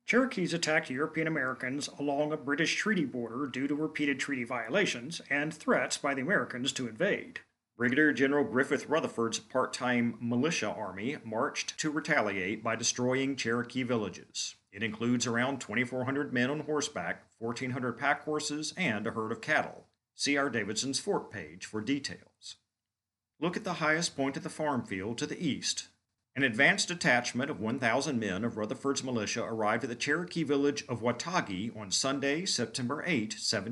Cherokees attacked European Americans along a British treaty border due to repeated treaty violations and threats by the Americans to invade. Brigadier General Griffith Rutherford's part-time militia army marched to retaliate by destroying Cherokee villages. It includes around 2,400 men on horseback, 1,400 pack horses, and a herd of cattle. See our Davidson's Fork page for details. Look at the highest point of the farm field to the east. An advanced detachment of 1,000 men of Rutherford's militia arrived at the Cherokee village of Watauga on Sunday, September 8,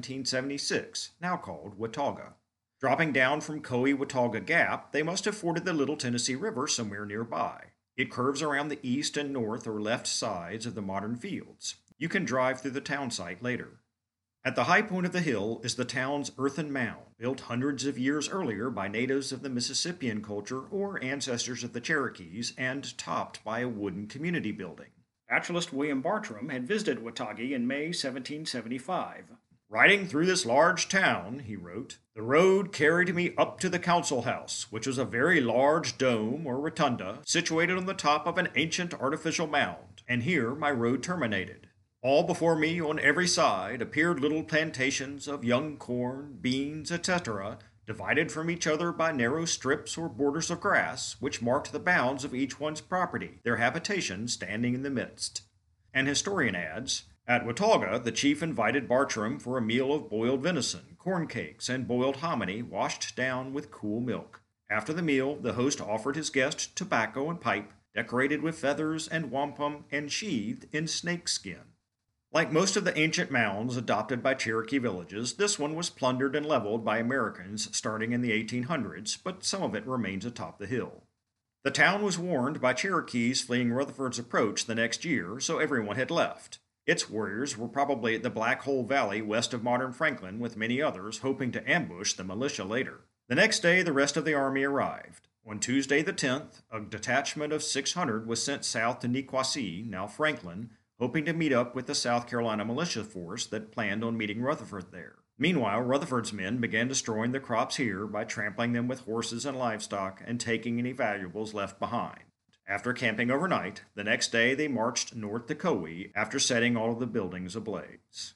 1776, now called Watauga. Dropping down from Coe-Watauga Gap, they must have forded the Little Tennessee River somewhere nearby. It curves around the east and north or left sides of the modern fields. You can drive through the town site later. At the high point of the hill is the town's earthen mound, built hundreds of years earlier by natives of the Mississippian culture or ancestors of the Cherokees, and topped by a wooden community building. Naturalist William Bartram had visited Watauga in May 1775. "Riding through this large town," he wrote, "the road carried me up to the council house, which was a very large dome or rotunda situated on the top of an ancient artificial mound, and here my road terminated. All before me on every side appeared little plantations of young corn, beans, etc., divided from each other by narrow strips or borders of grass, which marked the bounds of each one's property, their habitation standing in the midst." An historian adds, "At Watauga, the chief invited Bartram for a meal of boiled venison, corn cakes, and boiled hominy washed down with cool milk. After the meal, the host offered his guest tobacco and pipe, decorated with feathers and wampum and sheathed in snakeskin." Like most of the ancient mounds adopted by Cherokee villages, this one was plundered and leveled by Americans starting in the 1800s, but some of it remains atop the hill. The town was warned by Cherokees fleeing Rutherford's approach the next year, so everyone had left. Its warriors were probably at the Black Hole Valley west of modern Franklin with many others, hoping to ambush the militia later. The next day, the rest of the army arrived. On Tuesday the 10th, a detachment of 600 was sent south to Niquossee, now Franklin, hoping to meet up with the South Carolina militia force that planned on meeting Rutherford there. Meanwhile, Rutherford's men began destroying the crops here by trampling them with horses and livestock and taking any valuables left behind. After camping overnight, the next day they marched north to Coe after setting all of the buildings ablaze.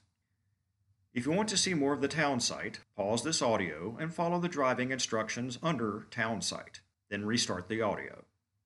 If you want to see more of the town site, pause this audio and follow the driving instructions under Town Site, then restart the audio.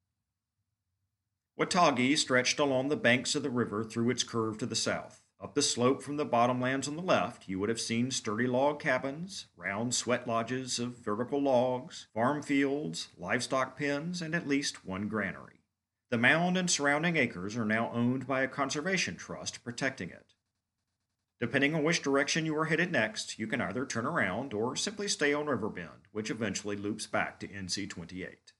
Watauga stretched along the banks of the river through its curve to the south. Up the slope from the bottomlands on the left, you would have seen sturdy log cabins, round sweat lodges of vertical logs, farm fields, livestock pens, and at least one granary. The mound and surrounding acres are now owned by a conservation trust protecting it. Depending on which direction you are headed next, you can either turn around or simply stay on Riverbend, which eventually loops back to NC 28.